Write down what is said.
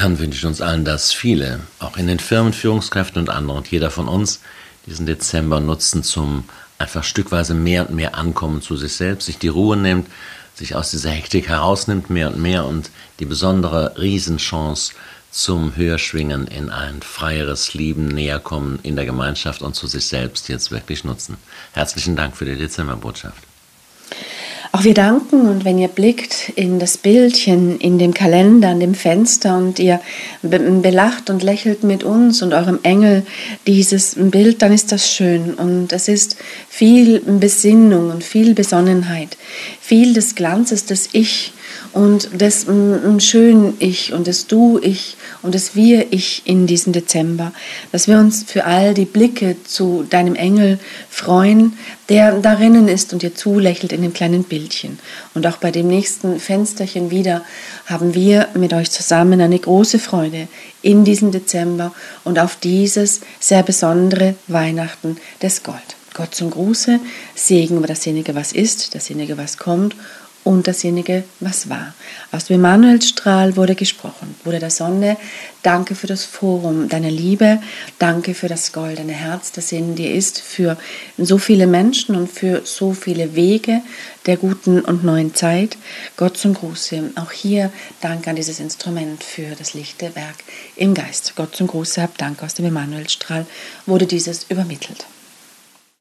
Dann wünsche ich uns allen, dass viele, auch in den Firmen, Führungskräften und anderen und jeder von uns, diesen Dezember nutzen zum einfach stückweise mehr und mehr Ankommen zu sich selbst, sich die Ruhe nimmt, sich aus dieser Hektik herausnimmt mehr und die besondere Riesenchance zum Höherschwingen in ein freieres Leben, Näherkommen in der Gemeinschaft und zu sich selbst jetzt wirklich nutzen. Herzlichen Dank für die Dezemberbotschaft. Auch wir danken, und wenn ihr blickt in das Bildchen, in dem Kalender, an dem Fenster und ihr belacht und lächelt mit uns und eurem Engel dieses Bild, dann ist das schön und es ist viel Besinnung und viel Besonnenheit, viel des Glanzes des Ich und des schönen Ich und des Du-Ich und des Wir-Ich in diesem Dezember, dass wir uns für all die Blicke zu deinem Engel freuen, der darinnen ist und dir zulächelt in dem kleinen Bildchen. Und auch bei dem nächsten Fensterchen wieder haben wir mit euch zusammen eine große Freude in diesem Dezember und auf dieses sehr besondere Weihnachten des Gold. Gott zum Gruße, Segen über dasjenige, was ist, dasjenige, was kommt und dasjenige, was war. Aus dem Emanuelstrahl wurde gesprochen. Bruder der Sonne, danke für das Forum deiner Liebe, danke für das goldene Herz, das in dir ist, für so viele Menschen und für so viele Wege der guten und neuen Zeit. Gott zum Gruße. Auch hier danke an dieses Instrument für das lichte Werk im Geist. Gott zum Gruße, hab Dank. Aus dem Emanuelstrahl wurde dieses übermittelt.